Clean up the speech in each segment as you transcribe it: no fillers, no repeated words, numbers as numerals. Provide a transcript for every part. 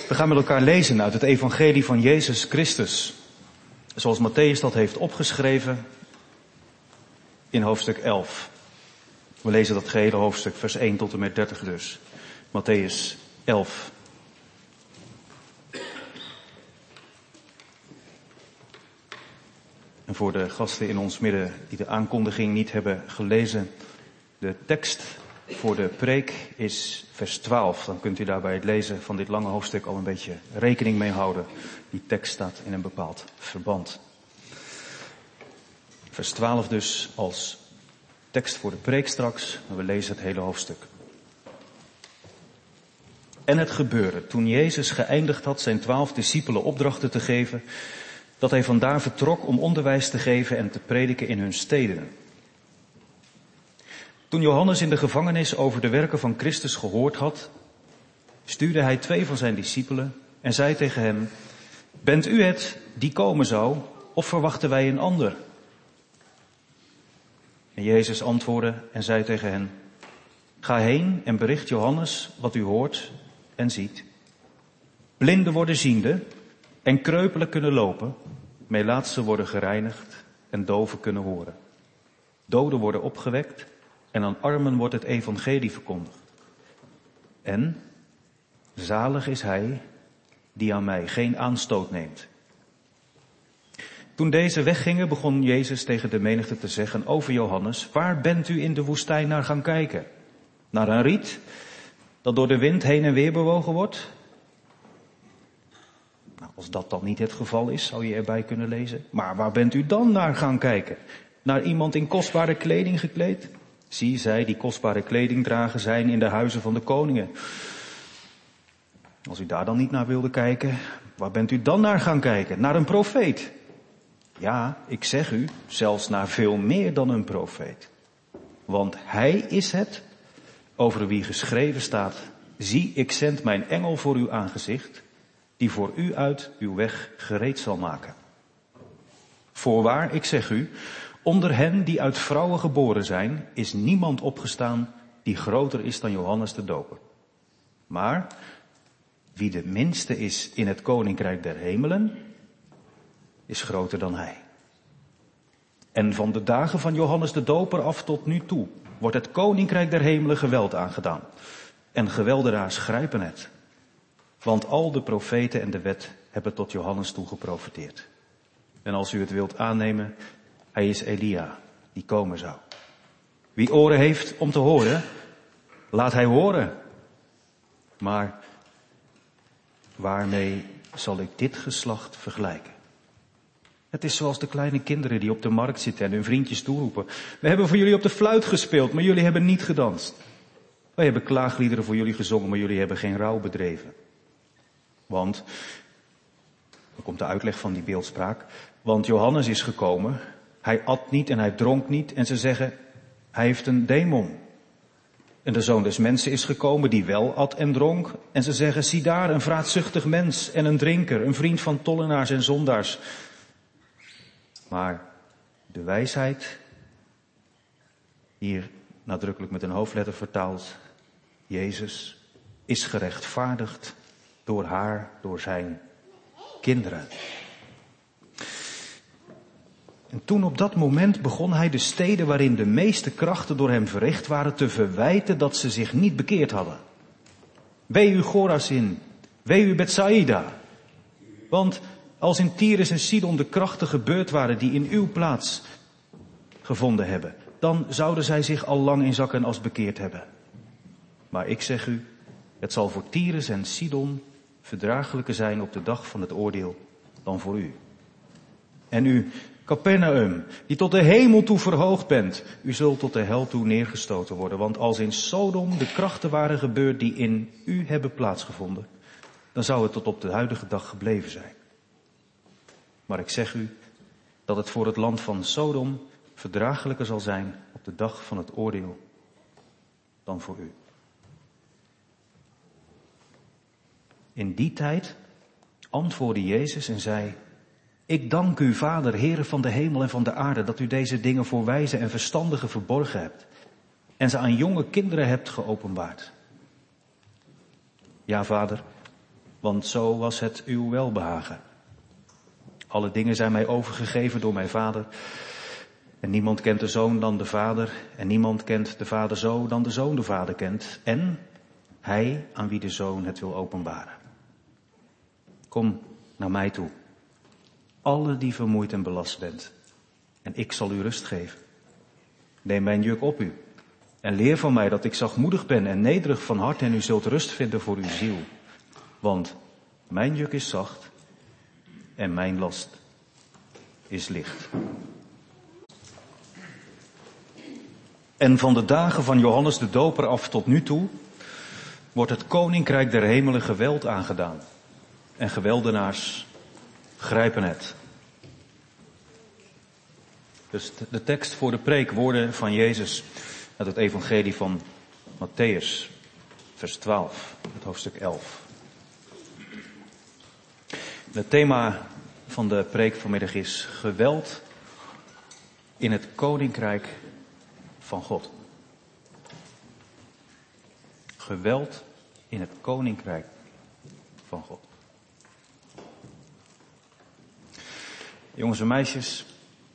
We gaan met elkaar lezen uit het evangelie van Jezus Christus, zoals Matthäus dat heeft opgeschreven in hoofdstuk 11. We lezen dat gehele hoofdstuk, vers 1 tot en met 30 dus. Matthäus 11. En voor de gasten in ons midden die de aankondiging niet hebben gelezen, de tekst voor de preek is vers 12. Dan kunt u daar bij het lezen van dit lange hoofdstuk al een beetje rekening mee houden. Die tekst staat in een bepaald verband. Vers 12 dus als tekst voor de preek straks. En we lezen het hele hoofdstuk. En het gebeurde, toen Jezus geëindigd had zijn 12 discipelen opdrachten te geven, dat hij vandaar vertrok om onderwijs te geven en te prediken in hun steden. Toen Johannes in de gevangenis over de werken van Christus gehoord had, stuurde hij 2 van zijn discipelen en zei tegen hem: Bent u het die komen zou, of verwachten wij een ander? En Jezus antwoordde en zei tegen hen: Ga heen en bericht Johannes wat u hoort en ziet. Blinden worden ziende en kreupelen kunnen lopen, melaatsen worden gereinigd en doven kunnen horen. Doden worden opgewekt en aan armen wordt het evangelie verkondigd. En zalig is hij die aan mij geen aanstoot neemt. Toen deze weggingen, begon Jezus tegen de menigte te zeggen over Johannes: Waar bent u in de woestijn naar gaan kijken? Naar een riet dat door de wind heen en weer bewogen wordt? Nou, als dat dan niet het geval is, zou je erbij kunnen lezen. Maar waar bent u dan naar gaan kijken? Naar iemand in kostbare kleding gekleed? Zie, zij die kostbare kleding dragen zijn in de huizen van de koningen. Als u daar dan niet naar wilde kijken, waar bent u dan naar gaan kijken? Naar een profeet. Ja, ik zeg u, zelfs naar veel meer dan een profeet. Want hij is het over wie geschreven staat: Zie, ik zend mijn engel voor uw aangezicht, die voor u uit uw weg gereed zal maken. Voorwaar, ik zeg u, onder hen die uit vrouwen geboren zijn, is niemand opgestaan die groter is dan Johannes de Doper. Maar wie de minste is in het koninkrijk der hemelen, is groter dan hij. En van de dagen van Johannes de Doper af tot nu toe wordt het koninkrijk der hemelen geweld aangedaan. En geweldenaars grijpen het. Want al de profeten en de wet hebben tot Johannes toe geprofeteerd. En als u het wilt aannemen, hij is Elia, die komen zou. Wie oren heeft om te horen, laat hij horen. Maar waarmee zal ik dit geslacht vergelijken? Het is zoals de kleine kinderen die op de markt zitten en hun vriendjes toeroepen: We hebben voor jullie op de fluit gespeeld, maar jullie hebben niet gedanst. Wij hebben klaagliederen voor jullie gezongen, maar jullie hebben geen rouw bedreven. Want, dan komt de uitleg van die beeldspraak, want Johannes is gekomen, hij at niet en hij dronk niet en ze zeggen: Hij heeft een demon. En de Zoon des Mensen is gekomen die wel at en dronk en ze zeggen: Zie daar, een vraatzuchtig mens en een drinker, een vriend van tollenaars en zondaars. Maar de wijsheid, hier nadrukkelijk met een hoofdletter vertaald, Jezus, is gerechtvaardigd door haar, door zijn kinderen. En toen op dat moment begon hij de steden waarin de meeste krachten door hem verricht waren te verwijten dat ze zich niet bekeerd hadden. Wee u Chorazin, wee u Bethsaida. Want als in Tyrus en Sidon de krachten gebeurd waren die in uw plaats gevonden hebben, dan zouden zij zich al lang in zak en as bekeerd hebben. Maar ik zeg u, het zal voor Tyrus en Sidon verdraaglijker zijn op de dag van het oordeel dan voor u. En u, Capernaum, die tot de hemel toe verhoogd bent, u zult tot de hel toe neergestoten worden. Want als in Sodom de krachten waren gebeurd die in u hebben plaatsgevonden, dan zou het tot op de huidige dag gebleven zijn. Maar ik zeg u dat het voor het land van Sodom verdraaglijker zal zijn op de dag van het oordeel dan voor u. In die tijd antwoordde Jezus en zei: Ik dank u, Vader, Heere van de hemel en van de aarde, dat u deze dingen voor wijze en verstandigen verborgen hebt en ze aan jonge kinderen hebt geopenbaard. Ja, Vader, want zo was het uw welbehagen. Alle dingen zijn mij overgegeven door mijn Vader. En niemand kent de Zoon dan de Vader. En niemand kent de Vader zo dan de Zoon de Vader kent. En hij aan wie de Zoon het wil openbaren. Kom naar mij toe. Alle die vermoeid en belast bent. En ik zal u rust geven. Neem mijn juk op u. En leer van mij dat ik zachtmoedig ben en nederig van hart. En u zult rust vinden voor uw ziel. Want mijn juk is zacht. En mijn last is licht. En van de dagen van Johannes de Doper af tot nu toe wordt het koninkrijk der hemelen geweld aangedaan. En geweldenaars grijpen het. Dus de tekst voor de preekwoorden van Jezus uit het evangelie van Mattheüs, vers 12, het hoofdstuk 11. Het thema van de preek vanmiddag is geweld in het koninkrijk van God. Geweld in het koninkrijk van God. Jongens en meisjes,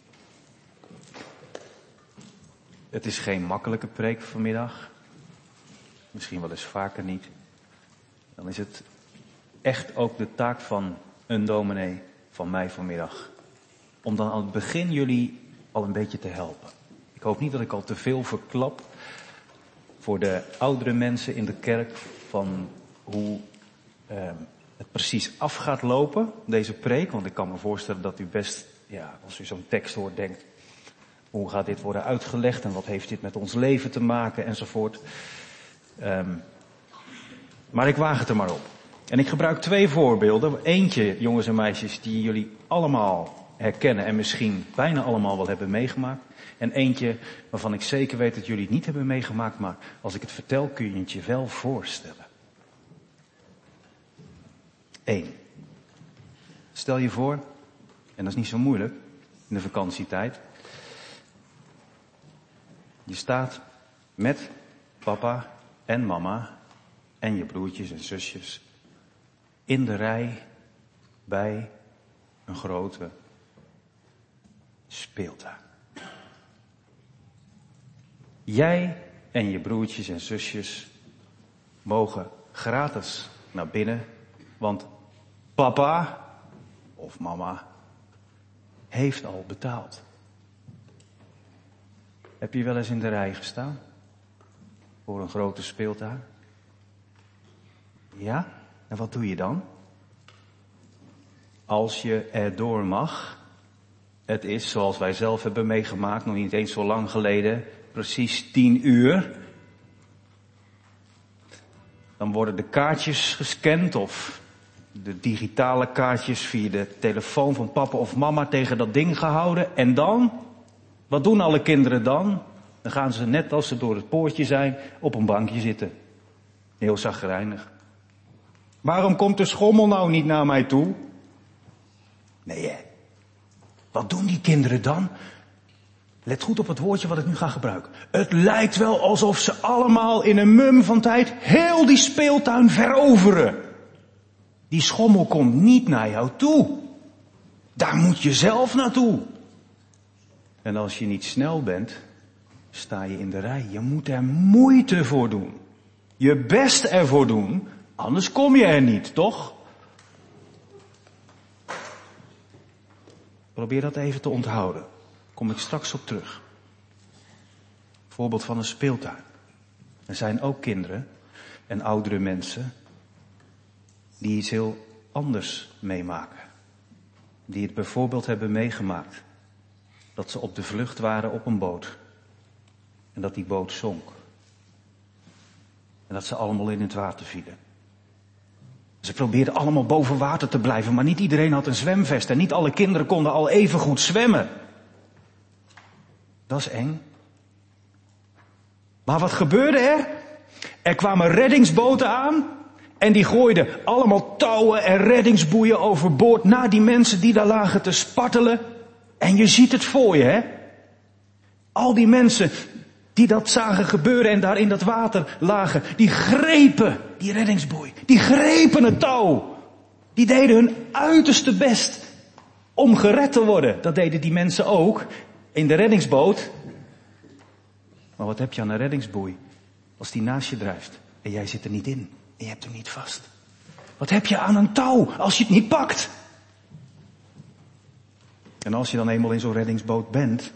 het is geen makkelijke preek vanmiddag. Misschien wel eens vaker niet. Dan is het echt ook de taak van een dominee, van mij vanmiddag, om dan aan het begin jullie al een beetje te helpen. Ik hoop niet dat ik al te veel verklap voor de oudere mensen in de kerk van hoe het precies af gaat lopen, deze preek. Want ik kan me voorstellen dat u best, als u zo'n tekst hoort, denkt, hoe gaat dit worden uitgelegd en wat heeft dit met ons leven te maken enzovoort. Maar ik waag het er maar op. En ik gebruik 2 voorbeelden. Eentje, jongens en meisjes, die jullie allemaal herkennen en misschien bijna allemaal wel hebben meegemaakt. En eentje waarvan ik zeker weet dat jullie het niet hebben meegemaakt, maar als ik het vertel kun je het je wel voorstellen. 1. Stel je voor, en dat is niet zo moeilijk in de vakantietijd. Je staat met papa en mama en je broertjes en zusjes in de rij bij een grote speeltuin. Jij en je broertjes en zusjes mogen gratis naar binnen, want papa of mama heeft al betaald. Heb je wel eens in de rij gestaan voor een grote speeltuin? Ja? En wat doe je dan? Als je erdoor mag, het is zoals wij zelf hebben meegemaakt, nog niet eens zo lang geleden, precies 10 uur. Dan worden de kaartjes gescand of de digitale kaartjes via de telefoon van papa of mama tegen dat ding gehouden. En dan? Wat doen alle kinderen dan? Dan gaan ze net als ze door het poortje zijn op een bankje zitten. Heel chagrijnig. Waarom komt de schommel nou niet naar mij toe? Nee, hè. Wat doen die kinderen dan? Let goed op het woordje wat ik nu ga gebruiken. Het lijkt wel alsof ze allemaal in een mum van tijd heel die speeltuin veroveren. Die schommel komt niet naar jou toe. Daar moet je zelf naartoe. En als je niet snel bent, sta je in de rij. Je moet er moeite voor doen. Je best ervoor doen, anders kom je er niet, toch? Probeer dat even te onthouden. Kom ik straks op terug. Voorbeeld van een speeltuin. Er zijn ook kinderen en oudere mensen die iets heel anders meemaken. Die het bijvoorbeeld hebben meegemaakt dat ze op de vlucht waren op een boot. En dat die boot zonk. En dat ze allemaal in het water vielen. Ze probeerden allemaal boven water te blijven, maar niet iedereen had een zwemvest. En niet alle kinderen konden al even goed zwemmen. Dat is eng. Maar wat gebeurde er? Er kwamen reddingsboten aan. En die gooiden allemaal touwen en reddingsboeien overboord naar die mensen die daar lagen te spartelen. En je ziet het voor je, hè? Al die mensen die dat zagen gebeuren en daar in dat water lagen, die grepen die reddingsboei. Die grepen het touw Die deden hun uiterste best om gered te worden. Dat deden die mensen ook in de reddingsboot. Maar wat heb je aan een reddingsboei als die naast je drijft en jij zit er niet in en je hebt hem niet vast? Wat heb je aan een touw als je het niet pakt? En als je dan eenmaal in zo'n reddingsboot bent,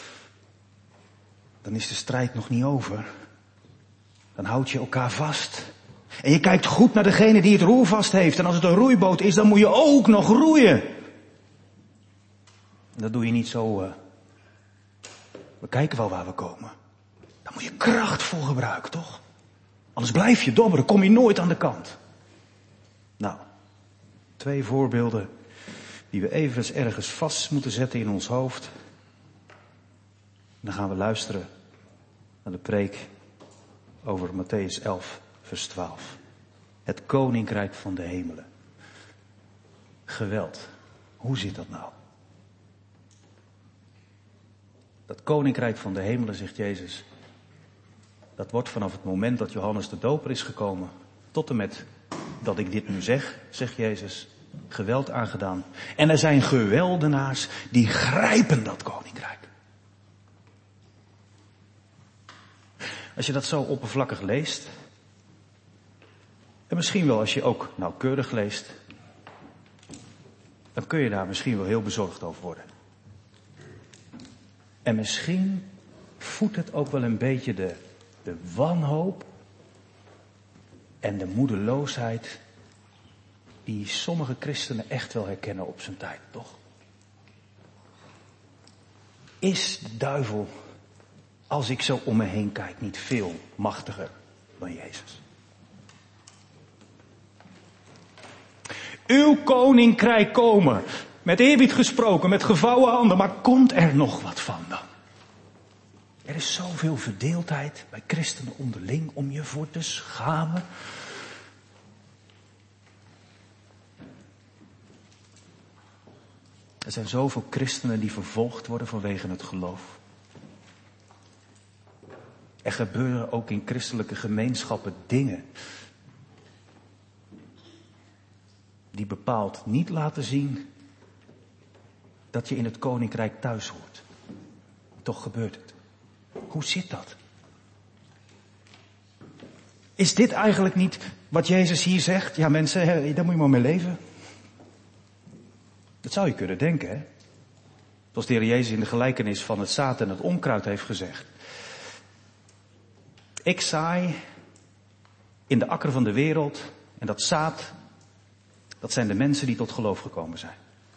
dan is de strijd nog niet over. Dan houd je elkaar vast. En je kijkt goed naar degene die het roer vast heeft. En als het een roeiboot is, dan moet je ook nog roeien. En dat doe je niet zo. We kijken wel waar we komen. Dan moet je kracht voor gebruiken, toch? Anders blijf je dobberen, kom je nooit aan de kant. Nou, 2 voorbeelden die we even ergens vast moeten zetten in ons hoofd. Dan gaan we luisteren naar de preek over Mattheüs 11, vers 12. Het koninkrijk van de hemelen. Geweld. Hoe zit dat nou? Dat koninkrijk van de hemelen, zegt Jezus, dat wordt vanaf het moment dat Johannes de Doper is gekomen, tot en met dat ik dit nu zeg, zegt Jezus, geweld aangedaan. En er zijn geweldenaars die grijpen dat koninkrijk. Als je dat zo oppervlakkig leest, en misschien wel als je ook nauwkeurig leest, dan kun je daar misschien wel heel bezorgd over worden. En misschien voedt het ook wel een beetje de wanhoop en de moedeloosheid die sommige christenen echt wel herkennen op zijn tijd, toch? Is de duivel, als ik zo om me heen kijk, niet veel machtiger dan Jezus? Uw koninkrijk komen. Met eerbied gesproken, met gevouwen handen. Maar komt er nog wat van dan? Er is zoveel verdeeldheid bij christenen onderling om je voor te schamen. Er zijn zoveel christenen die vervolgd worden vanwege het geloof. Er gebeuren ook in christelijke gemeenschappen dingen die bepaald niet laten zien dat je in het koninkrijk thuis hoort. Toch gebeurt het. Hoe zit dat? Is dit eigenlijk niet wat Jezus hier zegt? Ja mensen, daar moet je maar mee leven. Dat zou je kunnen denken, hè? Zoals de Heer Jezus in de gelijkenis van het zaad en het onkruid heeft gezegd. Ik zaai in de akker van de wereld en dat zaad, dat zijn de mensen die tot geloof gekomen zijn.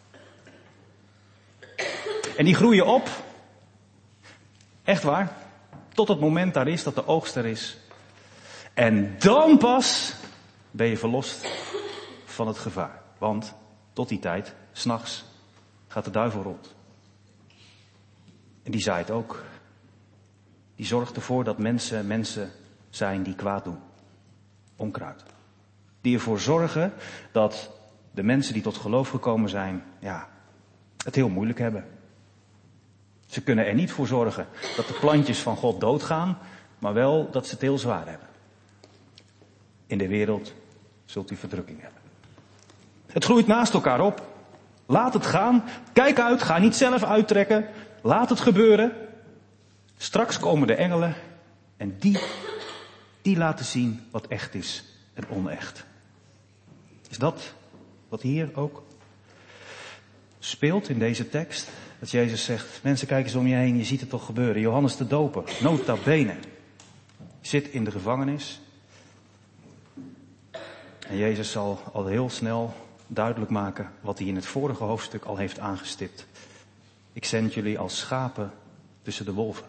En die groeien op, echt waar, tot het moment daar is dat de oogst er is. En dan pas ben je verlost van het gevaar. Want tot die tijd, 's nachts, gaat de duivel rond. En die zaait ook. Die zorgt ervoor dat mensen zijn die kwaad doen. Onkruid. Die ervoor zorgen dat de mensen die tot geloof gekomen zijn, het heel moeilijk hebben. Ze kunnen er niet voor zorgen dat de plantjes van God doodgaan, maar wel dat ze het heel zwaar hebben. In de wereld zult u verdrukking hebben. Het groeit naast elkaar op. Laat het gaan. Kijk uit, ga niet zelf uittrekken. Laat het gebeuren. Straks komen de engelen en die laten zien wat echt is en onecht. Is dat wat hier ook speelt in deze tekst? Dat Jezus zegt, mensen kijken eens om je heen, je ziet het toch gebeuren. Johannes de Doper, nota bene, zit in de gevangenis. En Jezus zal al heel snel duidelijk maken wat hij in het vorige hoofdstuk al heeft aangestipt. Ik zend jullie als schapen tussen de wolven.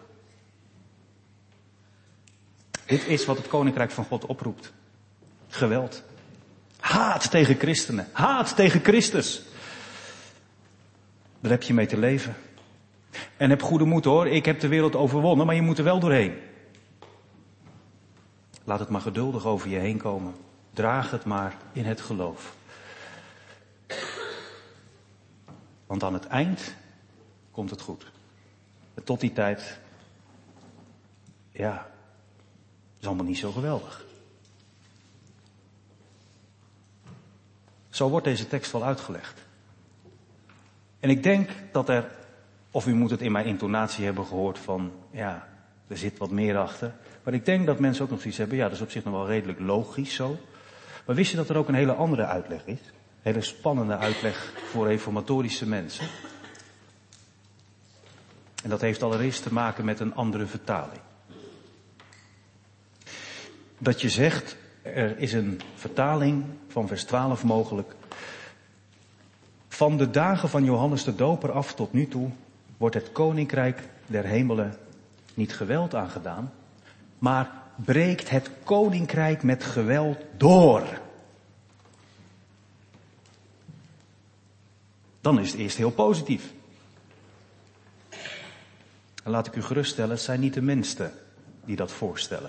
Dit is wat het koninkrijk van God oproept. Geweld. Haat tegen christenen. Haat tegen Christus. Daar heb je mee te leven. En heb goede moed hoor. Ik heb de wereld overwonnen, maar je moet er wel doorheen. Laat het maar geduldig over je heen komen. Draag het maar in het geloof. Want aan het eind komt het goed. En tot die tijd, is allemaal niet zo geweldig. Zo wordt deze tekst wel uitgelegd. En ik denk dat er, of u moet het in mijn intonatie hebben gehoord van, ja, er zit wat meer achter. Maar ik denk dat mensen ook nog zoiets hebben, ja, dat is op zich nog wel redelijk logisch zo. Maar wist je dat er ook een hele andere uitleg is? Een hele spannende uitleg voor reformatorische mensen. En dat heeft allereerst te maken met een andere vertaling. Dat je zegt, er is een vertaling van vers 12 mogelijk. Van de dagen van Johannes de Doper af tot nu toe wordt het koninkrijk der hemelen niet geweld aangedaan, maar breekt het koninkrijk met geweld door. Dan is het eerst heel positief. En laat ik u geruststellen, het zijn niet de minsten die dat voorstellen.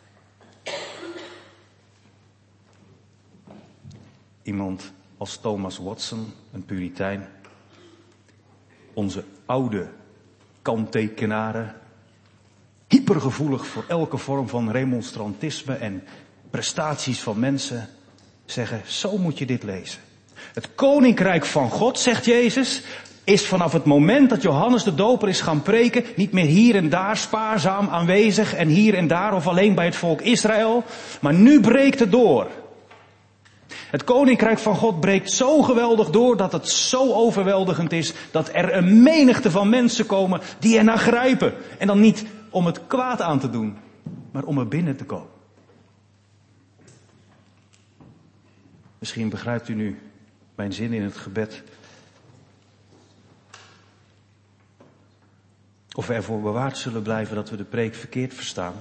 Iemand als Thomas Watson, een puritein, onze oude kanttekenaren, hypergevoelig voor elke vorm van remonstrantisme en prestaties van mensen, zeggen, zo moet je dit lezen. Het koninkrijk van God, zegt Jezus, is vanaf het moment dat Johannes de Doper is gaan preken, niet meer hier en daar spaarzaam aanwezig en hier en daar of alleen bij het volk Israël, maar nu breekt het door. Het koninkrijk van God breekt zo geweldig door dat het zo overweldigend is dat er een menigte van mensen komen die ernaar grijpen. En dan niet om het kwaad aan te doen, maar om er binnen te komen. Misschien begrijpt u nu mijn zin in het gebed. Of we ervoor bewaard zullen blijven dat we de preek verkeerd verstaan.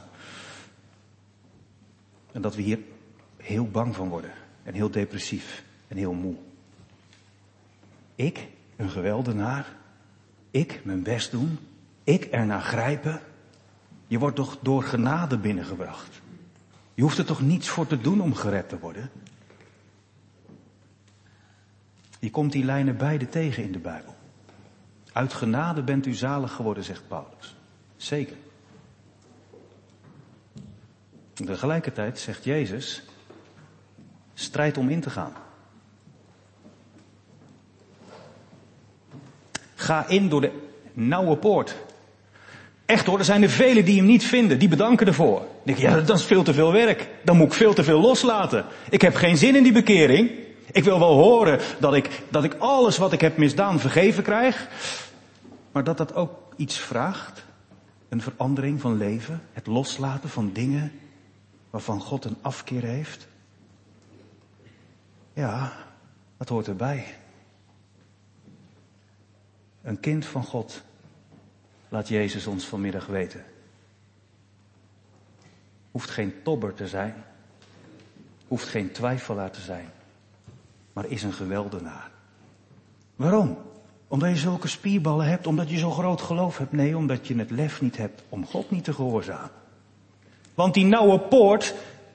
En dat we hier heel bang van worden. En heel depressief. En heel moe. Ik, een geweldenaar. Ik, mijn best doen. Ik, ernaar grijpen. Je wordt toch door genade binnengebracht. Je hoeft er toch niets voor te doen om gered te worden. Je komt die lijnen beide tegen in de Bijbel. Uit genade bent u zalig geworden, zegt Paulus. Zeker. En tegelijkertijd zegt Jezus, strijd om in te gaan. Ga in door de nauwe poort. Echt hoor, er zijn er velen die hem niet vinden, die bedanken ervoor. Dan denk je, ja, dat is veel te veel werk. Dan moet ik veel te veel loslaten. Ik heb geen zin in die bekering. Ik wil wel horen dat ik alles wat ik heb misdaan vergeven krijg. Maar dat ook iets vraagt. Een verandering van leven. Het loslaten van dingen waarvan God een afkeer heeft. Ja, dat hoort erbij. Een kind van God, laat Jezus ons vanmiddag weten. Hoeft geen tobber te zijn. Hoeft geen twijfelaar te zijn. Maar is een geweldenaar. Waarom? Omdat je zulke spierballen hebt, omdat je zo groot geloof hebt. Nee, omdat je het lef niet hebt om God niet te gehoorzamen. Want die nauwe poort,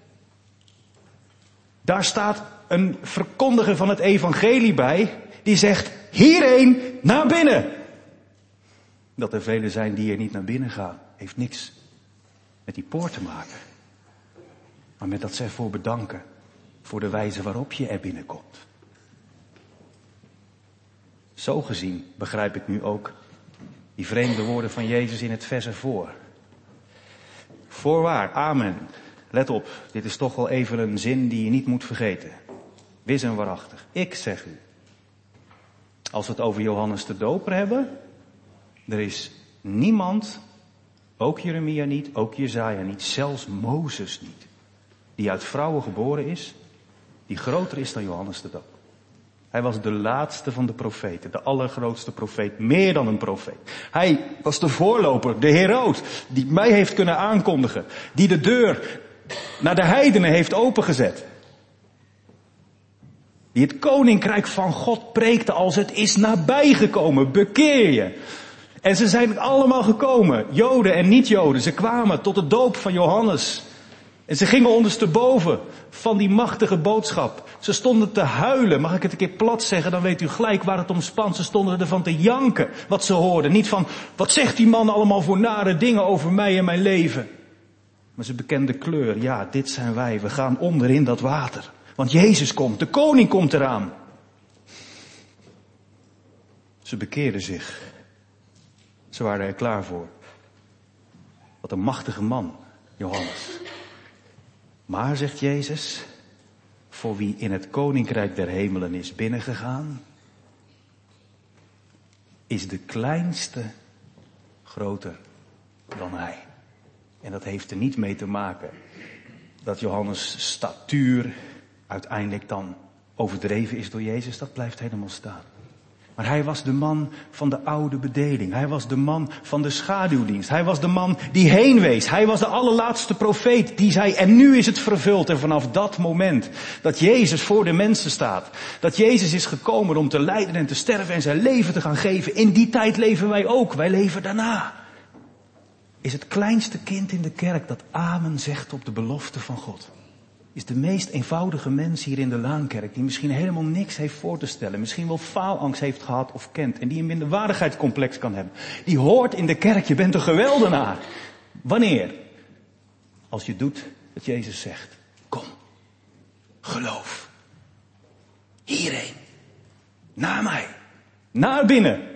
daar staat een verkondiger van het evangelie bij, die zegt, hierheen naar binnen. Dat er velen zijn die er niet naar binnen gaan, heeft niks met die poort te maken. Maar met dat ze ervoor bedanken, voor de wijze waarop je er binnenkomt. Zo gezien begrijp ik nu ook die vreemde woorden van Jezus in het vers ervoor. Voorwaar, amen. Let op, dit is toch wel even een zin die je niet moet vergeten. Wis en waarachtig. Ik zeg u. Als we het over Johannes de Doper hebben, er is niemand, ook Jeremia niet, ook Jesaja niet, zelfs Mozes niet, die uit vrouwen geboren is, die groter is dan Johannes de Doper. Hij was de laatste van de profeten, de allergrootste profeet, meer dan een profeet. Hij was de voorloper, de Heroot, die mij heeft kunnen aankondigen, die de deur naar de heidenen heeft opengezet. Die het koninkrijk van God preekte als het is nabijgekomen, bekeer je. En ze zijn allemaal gekomen, Joden en niet-Joden, ze kwamen tot de doop van Johannes. En ze gingen ondersteboven van die machtige boodschap. Ze stonden te huilen. Mag ik het een keer plat zeggen, dan weet u gelijk waar het om spant. Ze stonden ervan te janken wat ze hoorden. Niet van, wat zegt die man allemaal voor nare dingen over mij en mijn leven. Maar ze bekenden kleur. Ja, dit zijn wij. We gaan onder in dat water. Want Jezus komt, de koning komt eraan. Ze bekeerden zich. Ze waren er klaar voor. Wat een machtige man, Johannes. Maar, zegt Jezus, voor wie in het koninkrijk der hemelen is binnengegaan, is de kleinste groter dan hij. En dat heeft er niet mee te maken dat Johannes' statuur uiteindelijk dan overdreven is door Jezus. Dat blijft helemaal staan. Maar hij was de man van de oude bedeling. Hij was de man van de schaduwdienst. Hij was de man die heen wees. Hij was de allerlaatste profeet die zei, en nu is het vervuld. En vanaf dat moment dat Jezus voor de mensen staat, dat Jezus is gekomen om te lijden en te sterven en zijn leven te gaan geven, in die tijd leven wij ook. Wij leven daarna. Is het kleinste kind in de kerk dat amen zegt op de belofte van God. Is de meest eenvoudige mens hier in de Laankerk, die misschien helemaal niks heeft voor te stellen, misschien wel faalangst heeft gehad of kent en die een minderwaardigheidscomplex kan hebben. Die hoort in de kerk, je bent een geweldenaar. Wanneer? Als je doet wat Jezus zegt. Kom, geloof. Hierheen. Naar mij. Naar binnen.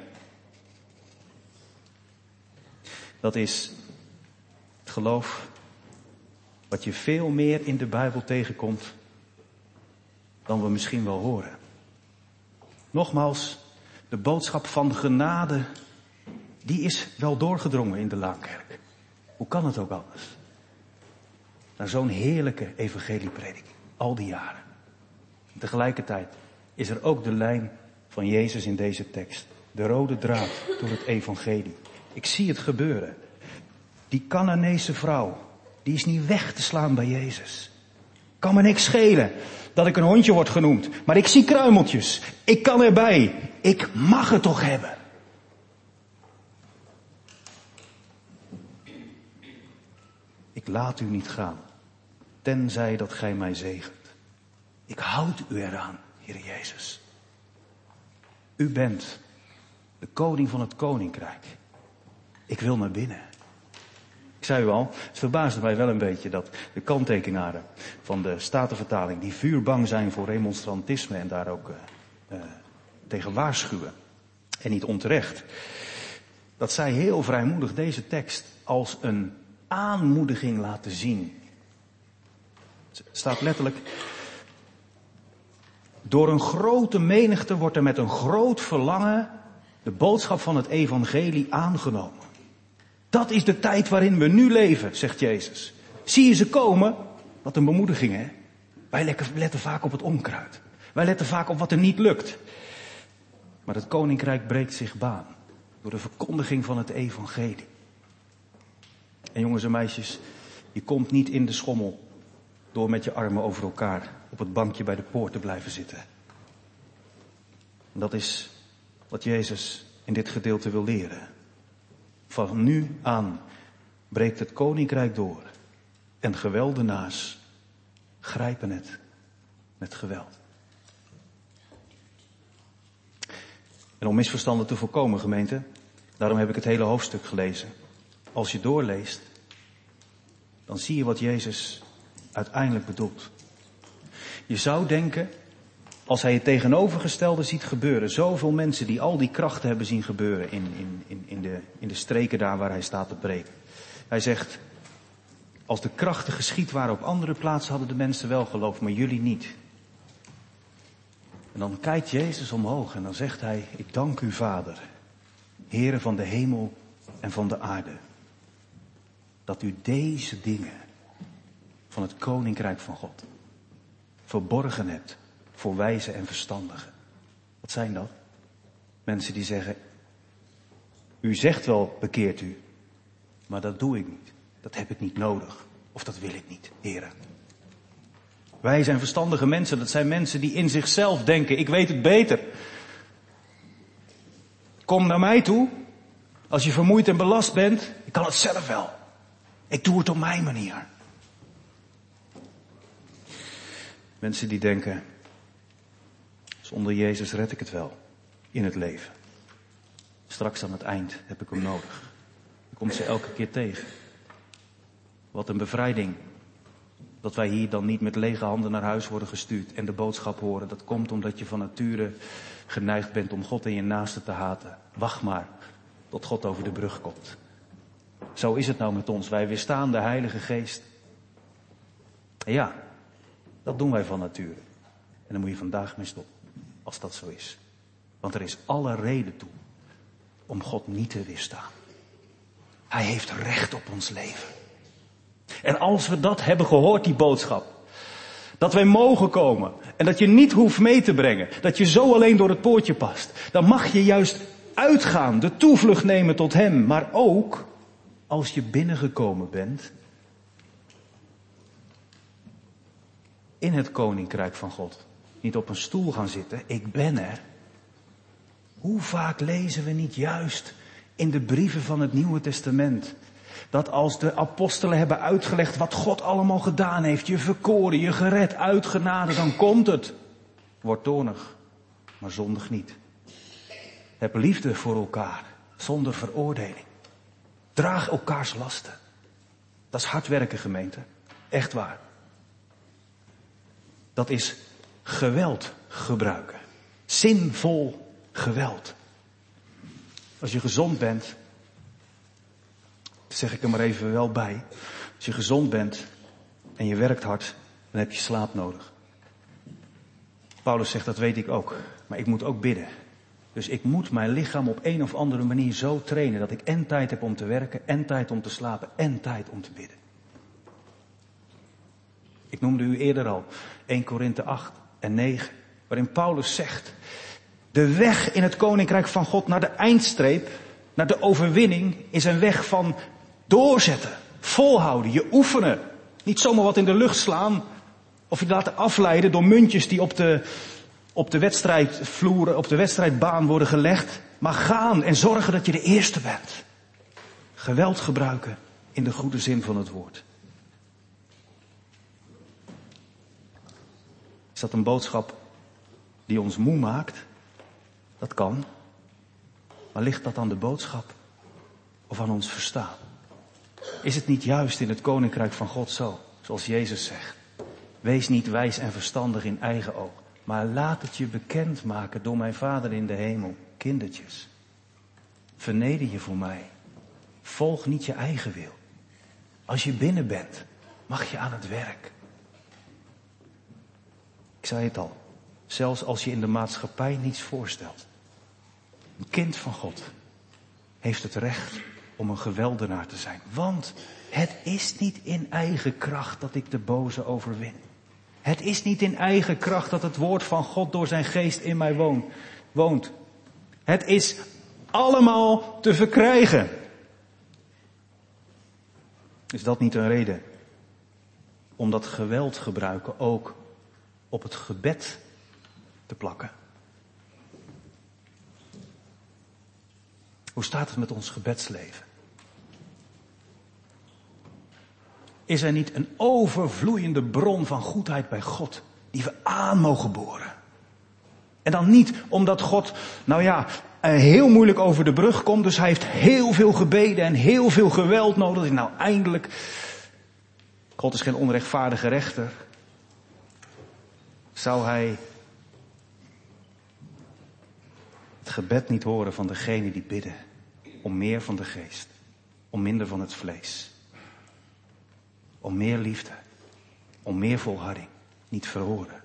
Dat is het geloof wat je veel meer in de Bijbel tegenkomt dan we misschien wel horen. Nogmaals, de boodschap van genade, die is wel doorgedrongen in de Laankerk. Hoe kan het ook anders? Na zo'n heerlijke evangelieprediking, al die jaren. En tegelijkertijd is er ook de lijn van Jezus in deze tekst. De rode draad door het evangelie. Ik zie het gebeuren. Die Canaanese vrouw, die is niet weg te slaan bij Jezus. Kan me niks schelen dat ik een hondje word genoemd. Maar ik zie kruimeltjes. Ik kan erbij. Ik mag het toch hebben. Ik laat u niet gaan, tenzij dat gij mij zegent. Ik houd u eraan, Heer Jezus. U bent de koning van het koninkrijk. Ik wil naar binnen. Ik zei u al, het verbaasde mij wel een beetje dat de kanttekenaren van de Statenvertaling, die vuurbang zijn voor remonstrantisme en daar ook tegen waarschuwen, en niet onterecht, dat zij heel vrijmoedig deze tekst als een aanmoediging laten zien. Het staat letterlijk, door een grote menigte wordt er met een groot verlangen de boodschap van het evangelie aangenomen. Dat is de tijd waarin we nu leven, zegt Jezus. Zie je ze komen? Wat een bemoediging, hè? Wij letten vaak op het onkruid. Wij letten vaak op wat er niet lukt. Maar het koninkrijk breekt zich baan door de verkondiging van het evangelie. En jongens en meisjes, je komt niet in de schommel door met je armen over elkaar op het bankje bij de poort te blijven zitten. En dat is wat Jezus in dit gedeelte wil leren. Van nu aan breekt het koninkrijk door en geweldenaars grijpen het met geweld. En om misverstanden te voorkomen, gemeente, daarom heb ik het hele hoofdstuk gelezen. Als je doorleest, dan zie je wat Jezus uiteindelijk bedoelt. Je zou denken, als hij het tegenovergestelde ziet gebeuren, zoveel mensen die al die krachten hebben zien gebeuren in de streken daar waar hij staat te preken. Hij zegt, als de krachten geschied waren op andere plaatsen hadden de mensen wel geloofd, maar jullie niet. En dan kijkt Jezus omhoog en dan zegt hij, ik dank u Vader, Heere van de hemel en van de aarde, dat u deze dingen van het koninkrijk van God verborgen hebt voor wijzen en verstandigen. Wat zijn dat? Mensen die zeggen, u zegt wel bekeert u, maar dat doe ik niet. Dat heb ik niet nodig. Of dat wil ik niet, heren. Wij zijn verstandige mensen, dat zijn mensen die in zichzelf denken, ik weet het beter. Kom naar mij toe, als je vermoeid en belast bent, ik kan het zelf wel. Ik doe het op mijn manier. Mensen die denken, zonder Jezus red ik het wel in het leven. Straks aan het eind heb ik hem nodig. Je komt ze elke keer tegen. Wat een bevrijding Dat wij hier dan niet met lege handen naar huis worden gestuurd en de boodschap horen. Dat komt omdat je van nature geneigd bent om God en je naaste te haten. Wacht maar tot God over de brug komt. Zo is het nou met ons. Wij weerstaan de Heilige Geest. En ja, dat doen wij van nature. En daar moet je vandaag mee stoppen, als dat zo is. Want er is alle reden toe om God niet te weerstaan. Hij heeft recht op ons leven. En als we dat hebben gehoord, die boodschap, dat wij mogen komen en dat je niet hoeft mee te brengen, dat je zo alleen door het poortje past, dan mag je juist uitgaan, de toevlucht nemen tot Hem. Maar ook, als je binnengekomen bent, in het Koninkrijk van God, niet op een stoel gaan zitten, ik ben er. Hoe vaak lezen we niet juist in de brieven van het Nieuwe Testament, dat als de apostelen hebben uitgelegd wat God allemaal gedaan heeft, je verkoren, je gered, uit genade, dan komt het. Word toornig, maar zondig niet. Heb liefde voor elkaar, zonder veroordeling. Draag elkaars lasten. Dat is hard werken, gemeente. Echt waar. Dat is geweld gebruiken. Zinvol geweld. Als je gezond bent, zeg ik er maar even wel bij. Als je gezond bent en je werkt hard, dan heb je slaap nodig. Paulus zegt, dat weet ik ook. Maar ik moet ook bidden. Dus ik moet mijn lichaam op een of andere manier zo trainen dat ik en tijd heb om te werken, en tijd om te slapen, en tijd om te bidden. Ik noemde u eerder al 1 Korinthe 8 en 9, waarin Paulus zegt, de weg in het Koninkrijk van God naar de eindstreep, naar de overwinning, is een weg van doorzetten, volhouden, je oefenen. Niet zomaar wat in de lucht slaan, of je laten afleiden door muntjes die op de wedstrijdvloer, op de wedstrijdbaan worden gelegd. Maar gaan en zorgen dat je de eerste bent. Geweld gebruiken in de goede zin van het woord. Is dat een boodschap die ons moe maakt? Dat kan. Maar ligt dat aan de boodschap of aan ons verstaan? Is het niet juist in het Koninkrijk van God zo, zoals Jezus zegt? Wees niet wijs en verstandig in eigen oog, maar laat het je bekend maken door mijn Vader in de hemel. Kindertjes, verneder je voor mij. Volg niet je eigen wil. Als je binnen bent, mag je aan het werk. Ik zei het al, zelfs als je in de maatschappij niets voorstelt. Een kind van God heeft het recht om een geweldenaar te zijn. Want het is niet in eigen kracht dat ik de boze overwin. Het is niet in eigen kracht dat het woord van God door zijn geest in mij woont. Het is allemaal te verkrijgen. Is dat niet een reden om dat geweld gebruiken ook op het gebed te plakken? Hoe staat het met ons gebedsleven? Is er niet een overvloeiende bron van goedheid bij God die we aan mogen boren? En dan niet omdat God, heel moeilijk over de brug komt, dus hij heeft heel veel gebeden en heel veel geweld nodig. Nou, eindelijk, God is geen onrechtvaardige rechter. Zou hij het gebed niet horen van degenen die bidden om meer van de geest, om minder van het vlees, om meer liefde, om meer volharding, niet verhoren?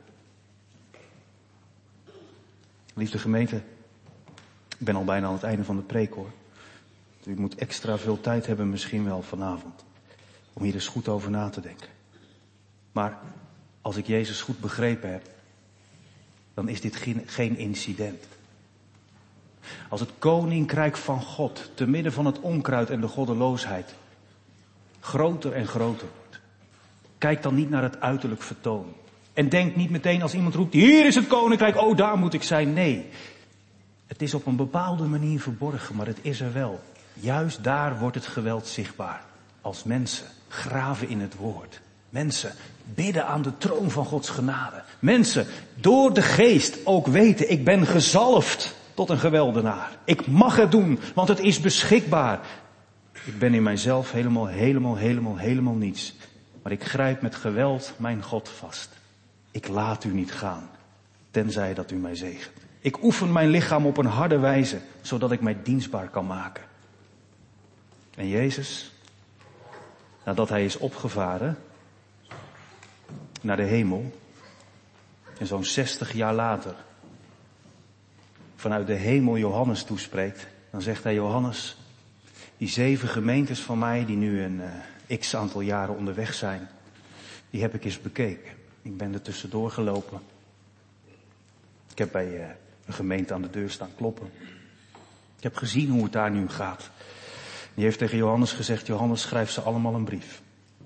Liefde gemeente, ik ben al bijna aan het einde van de preek hoor. U moet extra veel tijd hebben misschien wel vanavond om hier eens goed over na te denken. Maar als ik Jezus goed begrepen heb, dan is dit geen incident. Als het Koninkrijk van God te midden van het onkruid en de goddeloosheid groter en groter wordt, kijk dan niet naar het uiterlijk vertoon. En denk niet meteen als iemand roept, hier is het Koninkrijk, oh daar moet ik zijn. Nee, het is op een bepaalde manier verborgen, maar het is er wel. Juist daar wordt het geweld zichtbaar. Als mensen graven in het woord. Mensen bidden aan de troon van Gods genade. Mensen door de geest ook weten, ik ben gezalfd tot een geweldenaar. Ik mag het doen, want het is beschikbaar. Ik ben in mijzelf helemaal niets. Maar ik grijp met geweld mijn God vast. Ik laat u niet gaan, tenzij dat u mij zegent. Ik oefen mijn lichaam op een harde wijze, zodat ik mij dienstbaar kan maken. En Jezus, nadat hij is opgevaren naar de hemel, en zo'n 60 jaar later vanuit de hemel Johannes toespreekt, dan zegt hij: Johannes, die 7 gemeentes van mij die nu een x aantal jaren onderweg zijn, die heb ik eens bekeken. Ik ben er tussendoor gelopen. Ik heb bij een gemeente aan de deur staan kloppen. Ik heb gezien hoe het daar nu gaat. Die heeft tegen Johannes gezegd: Johannes, schrijf ze allemaal een brief.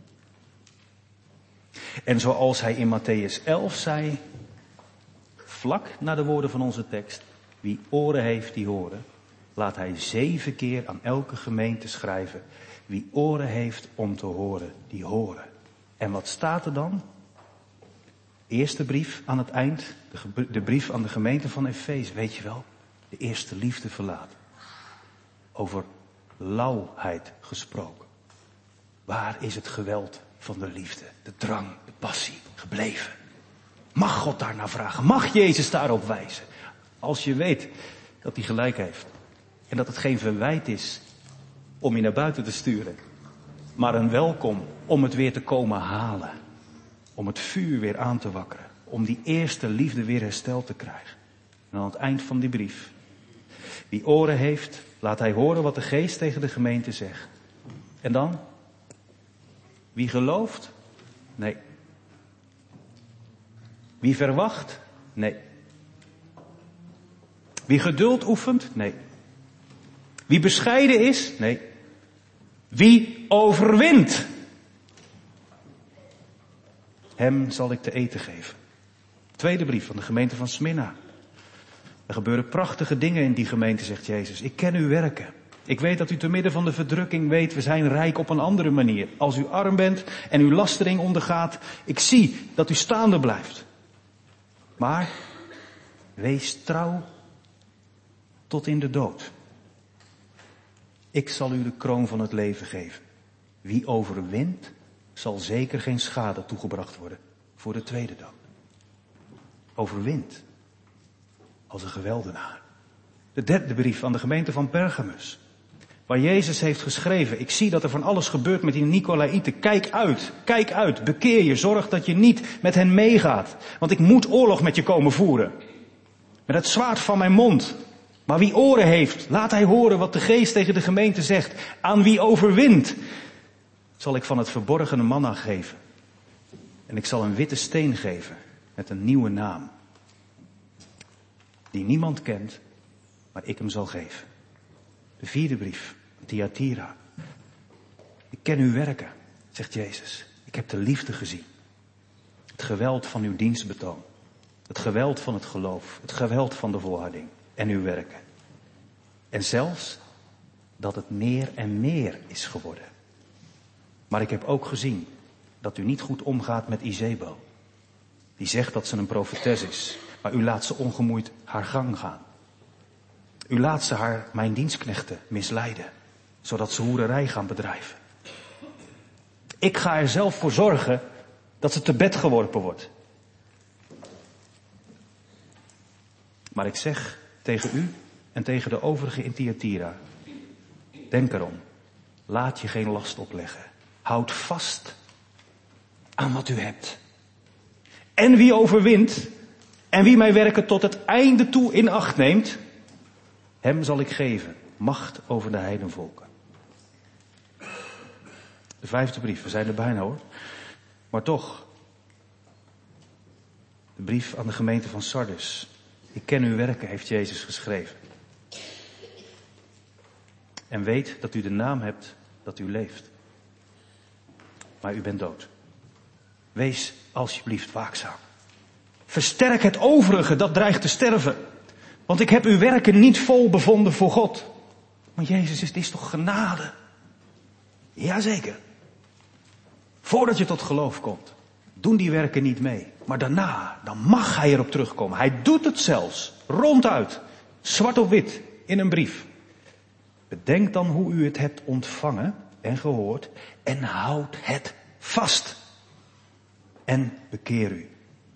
En zoals hij in Mattheüs 11 zei, vlak na de woorden van onze tekst: wie oren heeft, die horen. Laat hij 7 keer aan elke gemeente schrijven: wie oren heeft om te horen, die horen. En wat staat er dan? Eerste brief aan het eind, de brief aan de gemeente van Efeze, weet je wel, de eerste liefde verlaten. Over lauwheid gesproken. Waar is het geweld van de liefde, de drang, de passie gebleven? Mag God daarnaar vragen? Mag Jezus daarop wijzen? Als je weet dat hij gelijk heeft. En dat het geen verwijt is om je naar buiten te sturen. Maar een welkom om het weer te komen halen. Om het vuur weer aan te wakkeren. Om die eerste liefde weer hersteld te krijgen. En aan het eind van die brief: wie oren heeft, laat hij horen wat de Geest tegen de gemeente zegt. En dan? Wie gelooft? Nee. Wie verwacht? Nee. Wie geduld oefent? Nee. Wie bescheiden is? Nee. Wie overwint? Hem zal ik te eten geven. Tweede brief van de gemeente van Smyrna. Er gebeuren prachtige dingen in die gemeente, zegt Jezus. Ik ken uw werken. Ik weet dat u te midden van de verdrukking weet, we zijn rijk op een andere manier. Als u arm bent en uw lastering ondergaat, ik zie dat u staande blijft. Maar wees trouw tot in de dood. Ik zal u de kroon van het leven geven. Wie overwint, zal zeker geen schade toegebracht worden voor de tweede dood. Overwint als een geweldenaar. De derde brief aan de gemeente van Pergamus. Waar Jezus heeft geschreven: ik zie dat er van alles gebeurt met die Nicolaïten. Kijk uit, bekeer je, zorg dat je niet met hen meegaat. Want ik moet oorlog met je komen voeren. Met het zwaard van mijn mond. Maar wie oren heeft, laat hij horen wat de Geest tegen de gemeente zegt. Aan wie overwint, zal ik van het verborgene manna geven. En ik zal een witte steen geven met een nieuwe naam. Die niemand kent, maar ik hem zal geven. De vierde brief, Thyatira. Ik ken uw werken, zegt Jezus. Ik heb de liefde gezien. Het geweld van uw dienstbetoon. Het geweld van het geloof. Het geweld van de volharding. En uw werken. En zelfs dat het meer en meer is geworden. Maar ik heb ook gezien dat u niet goed omgaat met Izebel. Die zegt dat ze een profetes is. Maar u laat ze ongemoeid haar gang gaan. U laat ze mijn dienstknechten misleiden. Zodat ze hoererij gaan bedrijven. Ik ga er zelf voor zorgen dat ze te bed geworpen wordt. Maar ik zeg tegen u en tegen de overigen in Thyatira: denk erom, laat je geen last opleggen. Houd vast aan wat u hebt. En wie overwint en wie mijn werken tot het einde toe in acht neemt, hem zal ik geven macht over de heidenvolken. De vijfde brief, we zijn er bijna hoor. Maar toch, de brief aan de gemeente van Sardis. Ik ken uw werken, heeft Jezus geschreven. En weet dat u de naam hebt dat u leeft. Maar u bent dood. Wees alsjeblieft waakzaam. Versterk het overige dat dreigt te sterven. Want ik heb uw werken niet vol bevonden voor God. Maar Jezus, het is toch genade? Jazeker. Voordat je tot geloof komt, doen die werken niet mee. Maar daarna, dan mag hij erop terugkomen. Hij doet het zelfs, ronduit, zwart op wit, in een brief. Bedenk dan hoe u het hebt ontvangen en gehoord en houd het vast. en bekeer u.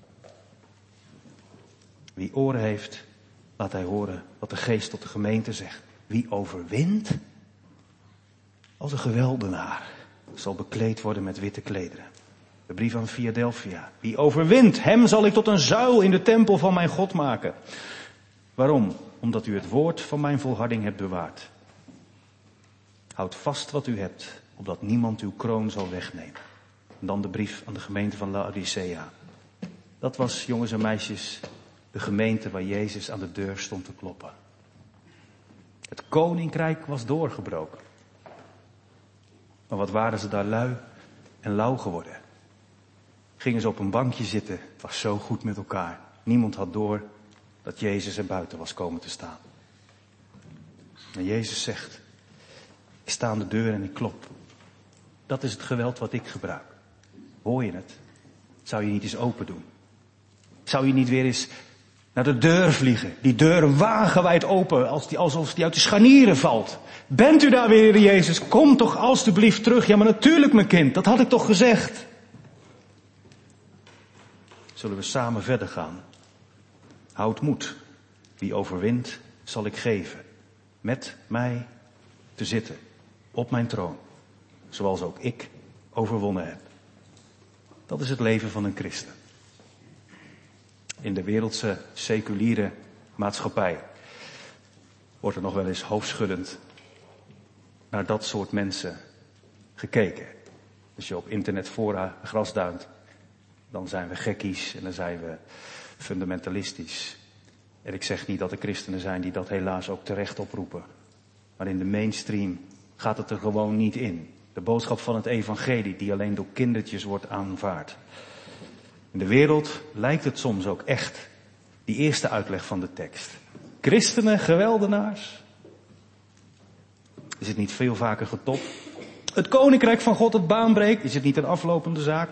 Wie oren heeft, laat hij horen wat de geest tot de gemeente zegt. Wie overwint als een geweldenaar zal bekleed worden met witte klederen. De brief aan Philadelphia. Wie overwint, hem zal ik tot een zuil in de tempel van mijn God maken. Waarom? Omdat u het woord van mijn volharding hebt bewaard. Houd vast wat u hebt, opdat niemand uw kroon zal wegnemen. En dan de brief aan de gemeente van Laodicea. Dat was, jongens en meisjes, de gemeente waar Jezus aan de deur stond te kloppen. Het koninkrijk was doorgebroken. Maar wat waren ze daar lui en lauw geworden. Gingen ze op een bankje zitten, het was zo goed met elkaar. Niemand had door dat Jezus er buiten was komen te staan. En Jezus zegt, ik sta aan de deur en ik klop. Dat is het geweld wat ik gebruik. Hoor je het? Zou je niet eens open doen? Zou je niet weer eens naar de deur vliegen? Die deur wagenwijd open, alsof die uit de scharnieren valt. Bent u daar weer, Heer Jezus? Kom toch alstublieft terug. Ja, maar natuurlijk, mijn kind, dat had ik toch gezegd. Zullen we samen verder gaan? Houd moed. Wie overwint, zal ik geven. Met mij te zitten. Op mijn troon. Zoals ook ik overwonnen heb. Dat is het leven van een christen. In de wereldse, seculiere maatschappij wordt er nog wel eens hoofdschuddend naar dat soort mensen gekeken. Als je op internetfora grasduint, dan zijn we gekkies en dan zijn we fundamentalistisch. En ik zeg niet dat er christenen zijn die dat helaas ook terecht oproepen. Maar in de mainstream gaat het er gewoon niet in. De boodschap van het evangelie die alleen door kindertjes wordt aanvaard. In de wereld lijkt het soms ook echt, die eerste uitleg van de tekst. Christenen, geweldenaars. Is het niet veel vaker getopt? Het koninkrijk van God het baanbreekt. Is het niet een aflopende zaak?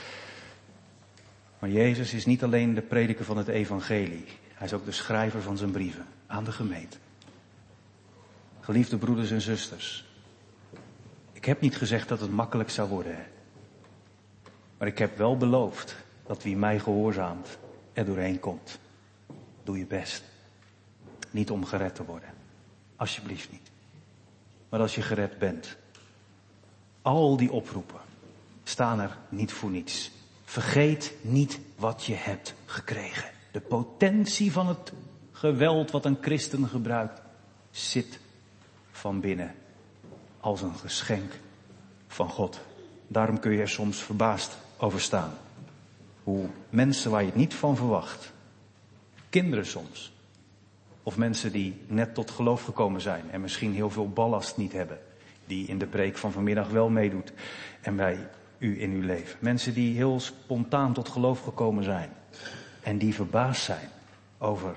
Maar Jezus is niet alleen de prediker van het evangelie. Hij is ook de schrijver van zijn brieven aan de gemeente. Geliefde broeders en zusters. Ik heb niet gezegd dat het makkelijk zou worden. Hè? Maar ik heb wel beloofd dat wie mij gehoorzaamt er doorheen komt. Doe je best. Niet om gered te worden. Alsjeblieft niet. Maar als je gered bent. Al die oproepen staan er niet voor niets. Vergeet niet wat je hebt gekregen. De potentie van het geweld wat een christen gebruikt zit van binnen als een geschenk van God. Daarom kun je er soms verbaasd over staan. Hoe mensen waar je het niet van verwacht, kinderen soms, of mensen die net tot geloof gekomen zijn en misschien heel veel ballast niet hebben, die in de preek van vanmiddag wel meedoet en bij u in uw leven. Mensen die heel spontaan tot geloof gekomen zijn en die verbaasd zijn over,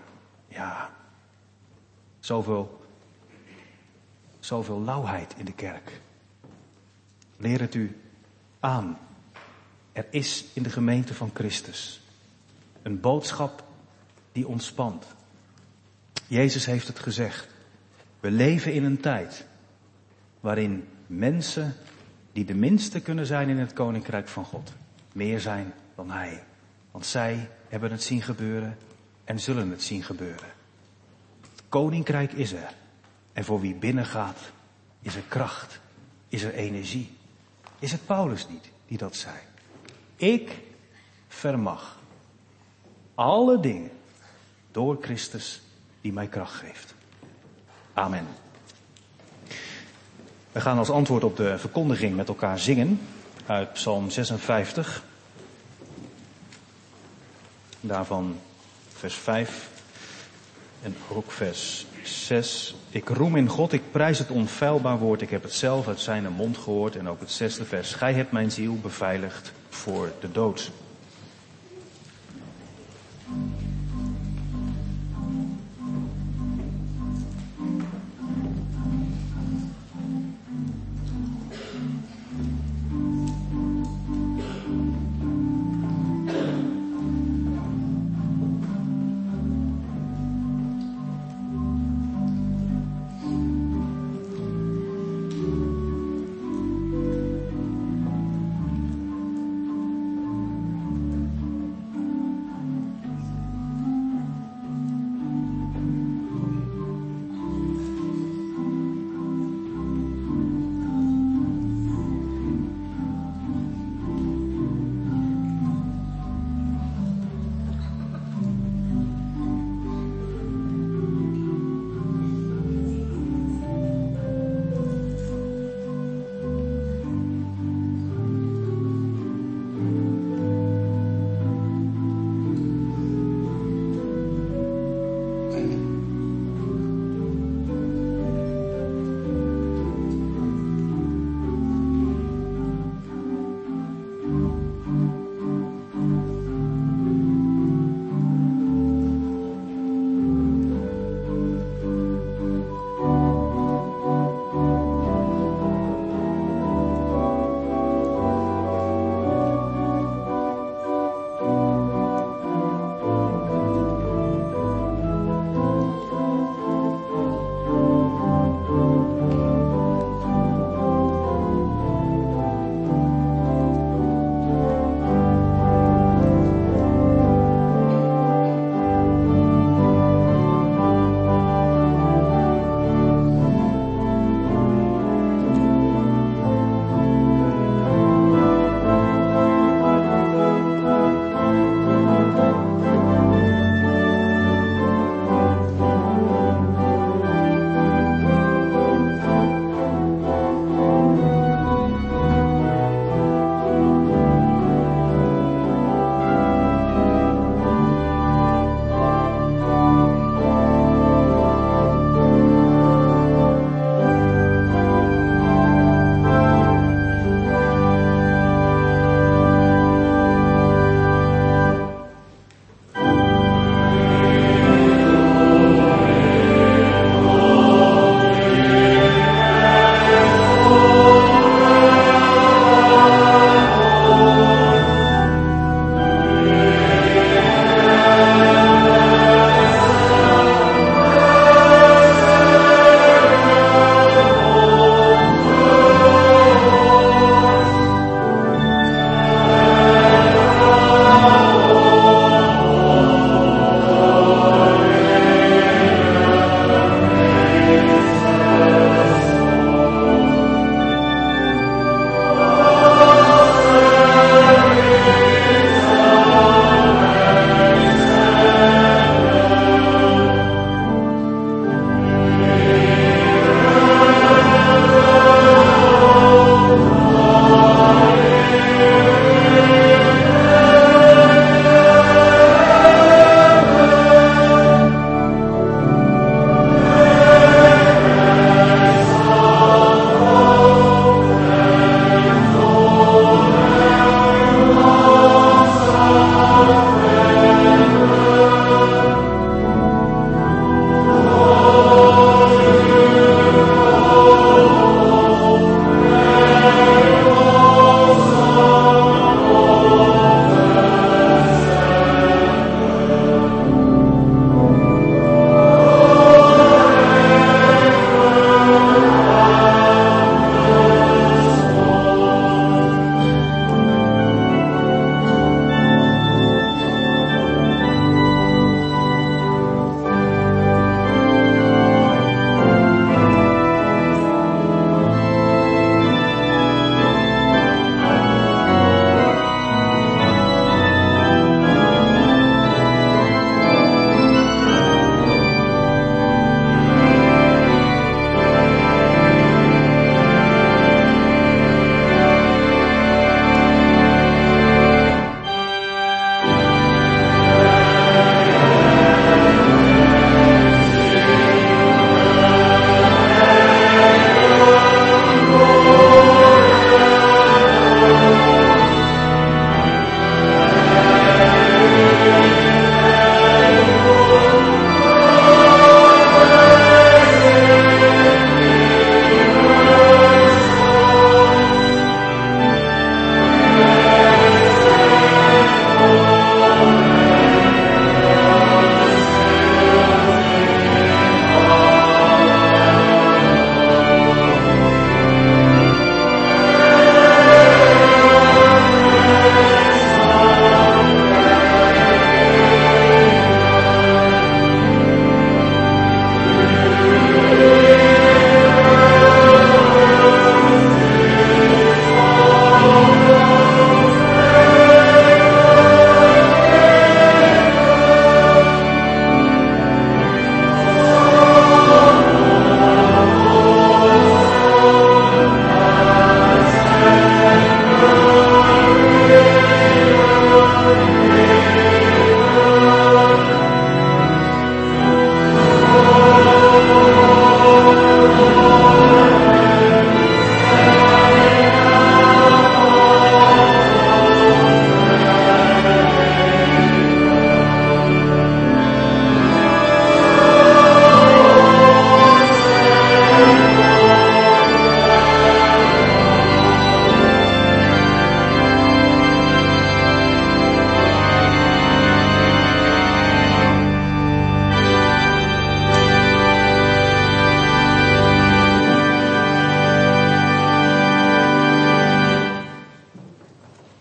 zoveel lauwheid in de kerk. Leer het u aan. Er is in de gemeente van Christus een boodschap die ontspant. Jezus heeft het gezegd. We leven in een tijd waarin mensen die de minste kunnen zijn in het koninkrijk van God meer zijn dan Hij. Want zij hebben het zien gebeuren en zullen het zien gebeuren. Het koninkrijk is er. En voor wie binnengaat is er kracht, is er energie. Is het Paulus niet die dat zei? Ik vermag alle dingen door Christus die mij kracht geeft. Amen. We gaan als antwoord op de verkondiging met elkaar zingen uit Psalm 56. Daarvan vers 5 en ook vers 6. Ik roem in God, ik prijs het onfeilbaar woord. Ik heb het zelf uit zijn mond gehoord. En ook het 6e vers. Gij hebt mijn ziel beveiligd voor de dood.